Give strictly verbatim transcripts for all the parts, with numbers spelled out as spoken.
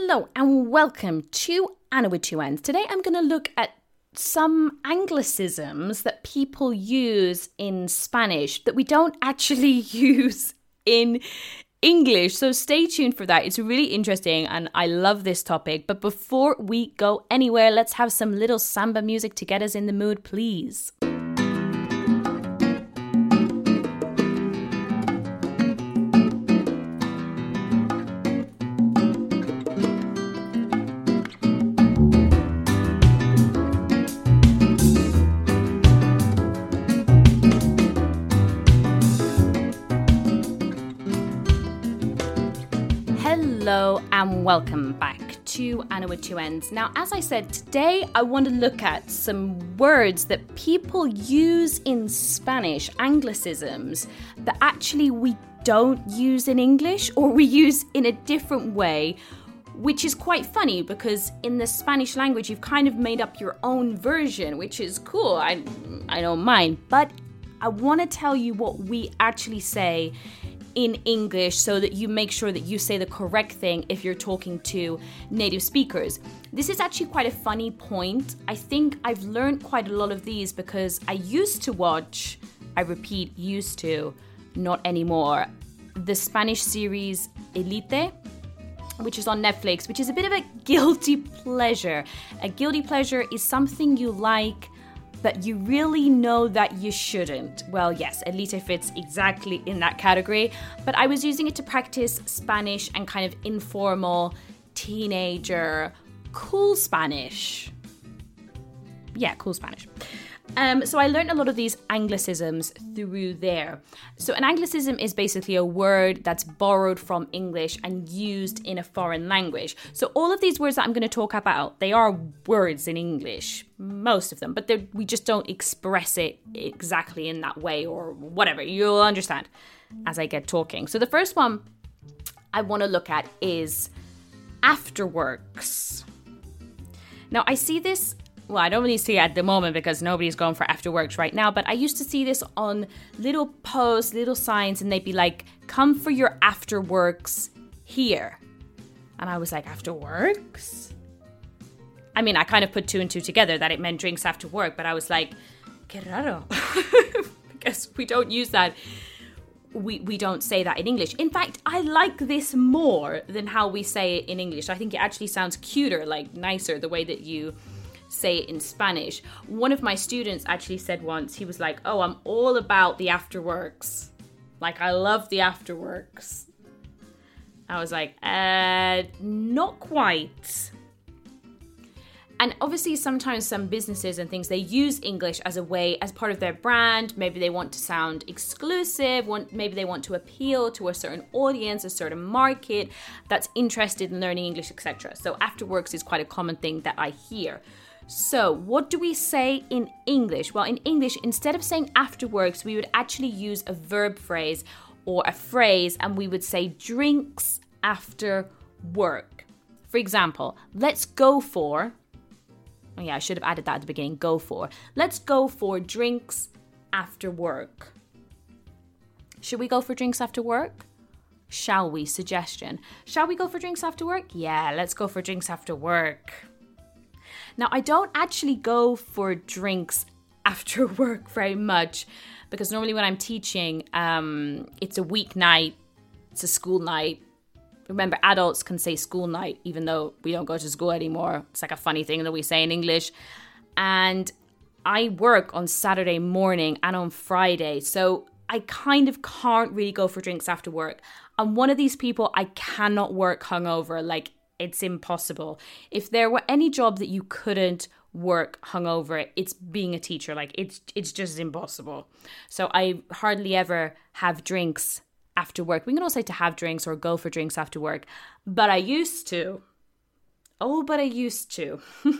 Hello and welcome to Anna with Two Ends. Today I'm going to look at some Anglicisms that people use in Spanish that we don't actually use in English. So stay tuned for that. It's really interesting and I love this topic. But before we go anywhere, let's have some little samba music to get us in the mood, please. Hello and welcome back to Anna with Two Ends. Now, as I said, today I want to look at some words that people use in Spanish, Anglicisms, that actually we don't use in English or we use in a different way, which is quite funny because in the Spanish language you've kind of made up your own version, which is cool. I, I don't mind. But I want to tell you what we actually say in English so that you make sure that you say the correct thing if you're talking to native speakers. This is actually quite a funny point. I think I've learned quite a lot of these because I used to watch, I repeat, used to, not anymore, the Spanish series Elite, which is on Netflix, which is a bit of a guilty pleasure. A guilty pleasure is something you like but you really know that you shouldn't. Well, yes, Elite fits exactly in that category, but I was using it to practice Spanish and kind of informal, teenager, cool Spanish. Yeah, cool Spanish. Um, so I learned a lot of these Anglicisms through there. So an Anglicism is basically a word that's borrowed from English and used in a foreign language. So all of these words that I'm going to talk about, they are words in English, most of them, but we just don't express it exactly in that way or whatever. You'll understand as I get talking. So the first one I want to look at is afterworks. Now I see this Well, I don't really see it at the moment because nobody's going for afterworks right now, but I used to see this on little posts, little signs, and they'd be like, come for your afterworks here. And I was like, afterworks? I mean, I kind of put two and two together that it meant drinks after work, but I was like, que raro. Because we don't use that. We, we don't say that in English. In fact, I like this more than how we say it in English. I think it actually sounds cuter, like nicer, the way that you say it in Spanish. One of my students actually said once, he was like, oh, I'm all about the afterworks. Like, I love the afterworks. I was like, uh, not quite. And obviously sometimes some businesses and things, they use English as a way, as part of their brand. Maybe they want to sound exclusive. Want, maybe they want to appeal to a certain audience, a certain market that's interested in learning English, et cetera. So afterworks is quite a common thing that I hear. So what do we say in English? Well, in English, instead of saying afterworks, we would actually use a verb phrase or a phrase, and we would say drinks after work. For example, let's go for, oh yeah, I should have added that at the beginning, go for. Let's go for drinks after work. Should we go for drinks after work? Shall we? Suggestion. Shall we go for drinks after work? Yeah, let's go for drinks after work. Now, I don't actually go for drinks after work very much because normally when I'm teaching, um, it's a weeknight, it's a school night. Remember, adults can say school night even though we don't go to school anymore. It's like a funny thing that we say in English. And I work on Saturday morning and on Friday, so I kind of can't really go for drinks after work. I'm one of these people, I cannot work hungover, like it's impossible. If there were any job that you couldn't work hungover, it's being a teacher. Like it's it's just impossible. So I hardly ever have drinks after work. We can also say to have drinks or go for drinks after work. But I used to. Oh, but I used to.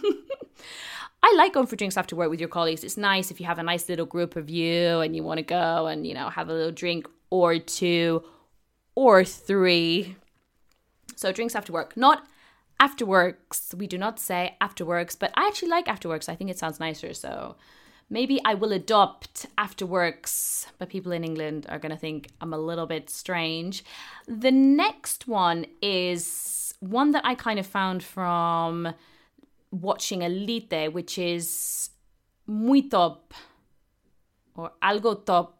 I like going for drinks after work with your colleagues. It's nice if you have a nice little group of you and you want to go and, you know, have a little drink or two or three. So drinks after work, not afterworks. We do not say afterworks, but I actually like afterworks. I think it sounds nicer. So maybe I will adopt afterworks, but people in England are going to think I'm a little bit strange. The next one is one that I kind of found from watching Elite, which is muy top or algo top.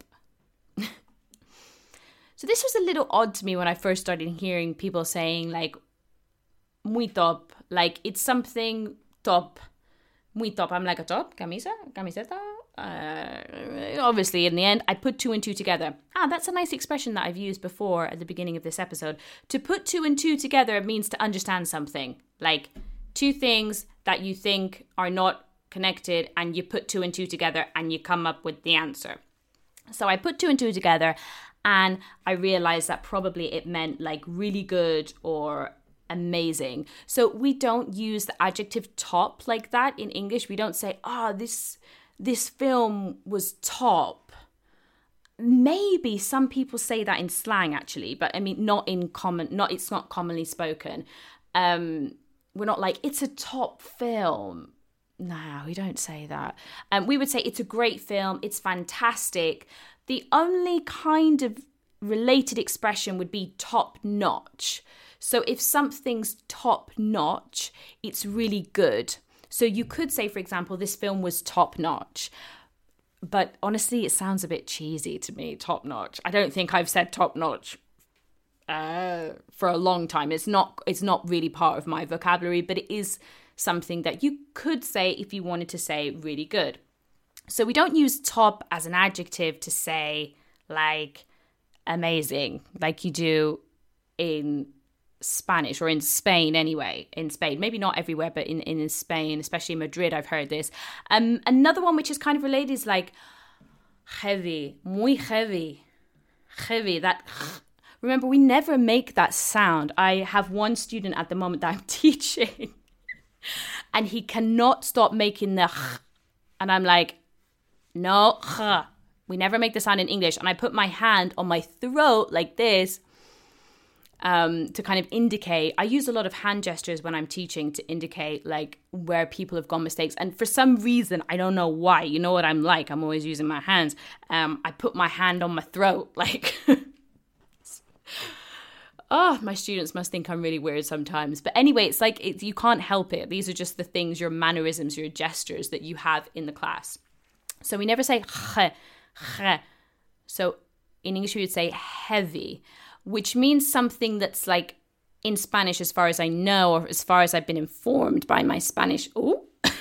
So this was a little odd to me when I first started hearing people saying like muy top, like it's something top, muy top. I'm like, a top, camisa, camiseta. Uh, obviously, in the end, I put two and two together. Ah, that's a nice expression that I've used before at the beginning of this episode. To put two and two together means to understand something, like two things that you think are not connected, and you put two and two together and you come up with the answer. So I put two and two together, and I realized that probably it meant like really good or amazing. So we don't use the adjective top like that in English. We don't say, oh, this this film was top. Maybe some people say that in slang actually, but I mean not in common, not it's not commonly spoken. Um, we're not like, it's a top film. No, we don't say that. Um, we would say it's a great film, it's fantastic. The only kind of related expression would be top notch. So if something's top notch, it's really good. So you could say, for example, this film was top notch. But honestly, it sounds a bit cheesy to me, top notch. I don't think I've said top notch uh, for a long time. It's not, it's not really part of my vocabulary, but it is something that you could say if you wanted to say really good. So we don't use top as an adjective to say like amazing, like you do in Spanish or in Spain anyway. In Spain, maybe not everywhere, but in, in Spain, especially in Madrid, I've heard this. Um, another one which is kind of related is like heavy, muy heavy, heavy. That remember, we never make that sound. I have one student at the moment that I'm teaching, and he cannot stop making the, and I'm like, no, we never make the sound in English. And I put my hand on my throat like this um, to kind of indicate. I use a lot of hand gestures when I'm teaching to indicate like where people have gone mistakes. And for some reason, I don't know why, you know what I'm like, I'm always using my hands. Um, I put my hand on my throat like... Oh, my students must think I'm really weird sometimes. But anyway, it's like it's, you can't help it. These are just the things, your mannerisms, your gestures that you have in the class. So we never say he, he. So in English we would say heavy, which means something that's like in Spanish, as far as I know, or as far as I've been informed by my Spanish. Oh,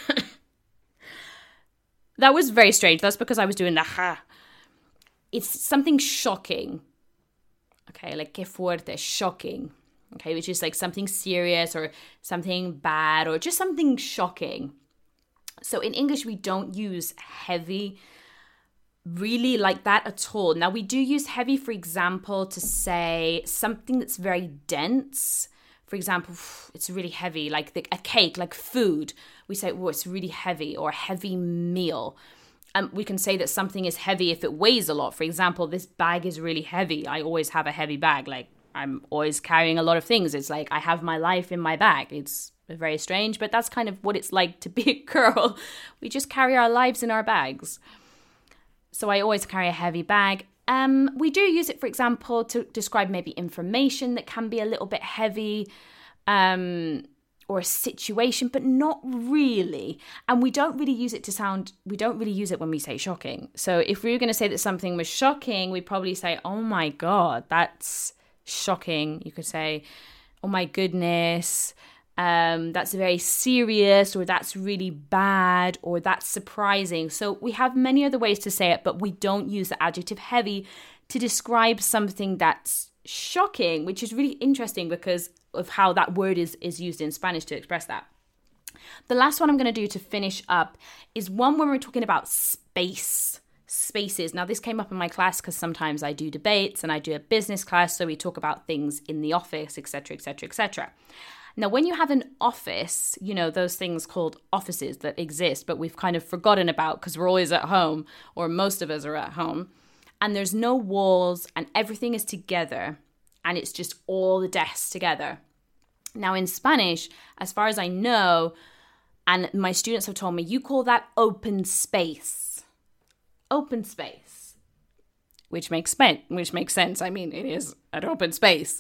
that was very strange. That's because I was doing the ha. It's something shocking. Okay, like que fuerte, shocking. Okay, which is like something serious or something bad or just something shocking. So in English, we don't use heavy really like that at all. Now, we do use heavy, for example, to say something that's very dense. For example, it's really heavy, like the, a cake, like food. We say, oh, it's really heavy, or a heavy meal. Um, we can say that something is heavy if it weighs a lot. For example, this bag is really heavy. I always have a heavy bag. Like, I'm always carrying a lot of things. It's like I have my life in my bag. It's very strange, but that's kind of what it's like to be a girl. We just carry our lives in our bags. So I always carry a heavy bag. Um, we do use it, for example, to describe maybe information that can be a little bit heavy, um, or a situation, but not really. And we don't really use it to sound, we don't really use it when we say shocking. So if we were going to say that something was shocking, we'd probably say, oh my God, that's shocking. You could say, oh my goodness, um, that's very serious, or that's really bad, or that's surprising. So we have many other ways to say it, but we don't use the adjective heavy to describe something that's shocking, which is really interesting because of how that word is, is used in Spanish to express that. The last one I'm going to do to finish up is one when we're talking about space, spaces. Now, this came up in my class because sometimes I do debates and I do a business class, so we talk about things in the office, et cetera, et cetera, et cetera. Now, when you have an office, you know, those things called offices that exist, but we've kind of forgotten about because we're always at home, or most of us are at home, and there's no walls and everything is together and it's just all the desks together. Now, in Spanish, as far as I know, and my students have told me, you call that open space. Open space. Which makes, which makes sense. I mean, it is an open space.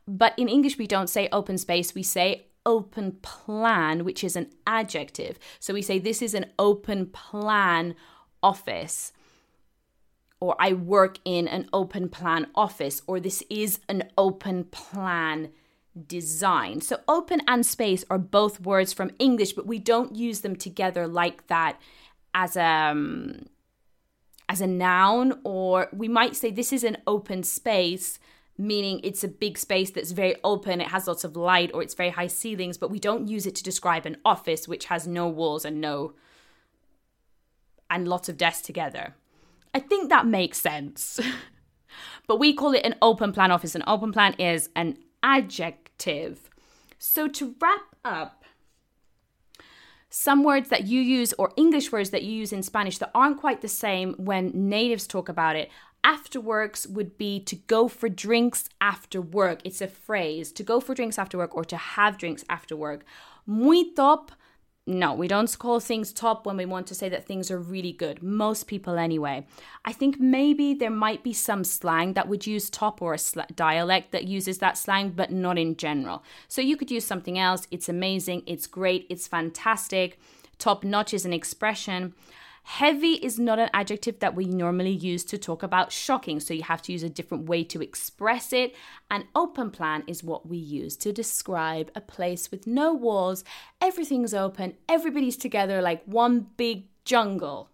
But in English, we don't say open space, we say open plan, which is an adjective. So we say this is an open plan office, or I work in an open plan office, or this is an open plan design. So open and space are both words from English, but we don't use them together like that as a, um, as a noun. Or we might say this is an open space, meaning it's a big space that's very open, it has lots of light, or it's very high ceilings, but we don't use it to describe an office which has no walls and no and lots of desks together. I think that makes sense. But we call it an open plan office. An open plan is an adjective. So to wrap up, some words that you use, or English words that you use in Spanish that aren't quite the same when natives talk about it. After works would be to go for drinks after work. It's a phrase, to go for drinks after work or to have drinks after work. Muy top. No, we don't call things top when we want to say that things are really good. Most people anyway. I think maybe there might be some slang that would use top, or a sl- dialect that uses that slang, but not in general. So you could use something else. It's amazing. It's great. It's fantastic. Top notch is an expression. Heavy is not an adjective that we normally use to talk about shocking, so you have to use a different way to express it. And open plan is what we use to describe a place with no walls, everything's open, everybody's together like one big jungle.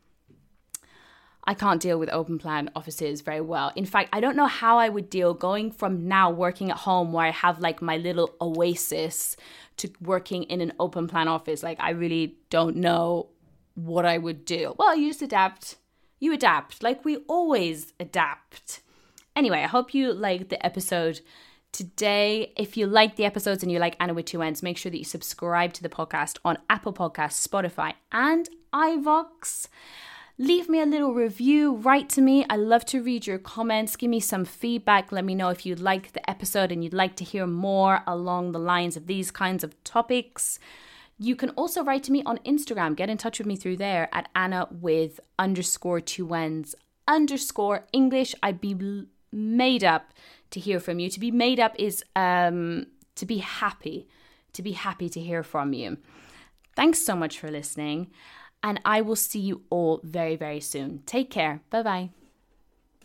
I can't deal with open plan offices very well. In fact, I don't know how I would deal going from now working at home where I have like my little oasis to working in an open plan office. Like, I really don't know what I would do. Well, you just adapt. You adapt, like we always adapt. Anyway, I hope you liked the episode today. If you like the episodes and you like Anna with two N's, make sure that you subscribe to the podcast on Apple Podcasts, Spotify, and iVoox. Leave me a little review, write to me. I love to read your comments. Give me some feedback. Let me know if you like the episode and you'd like to hear more along the lines of these kinds of topics. You can also write to me on Instagram. Get in touch with me through there at Anna with underscore two N's underscore English. I'd be made up to hear from you. To be made up is um, to be happy, to be happy to hear from you. Thanks so much for listening. And I will see you all very, very soon. Take care. Bye-bye.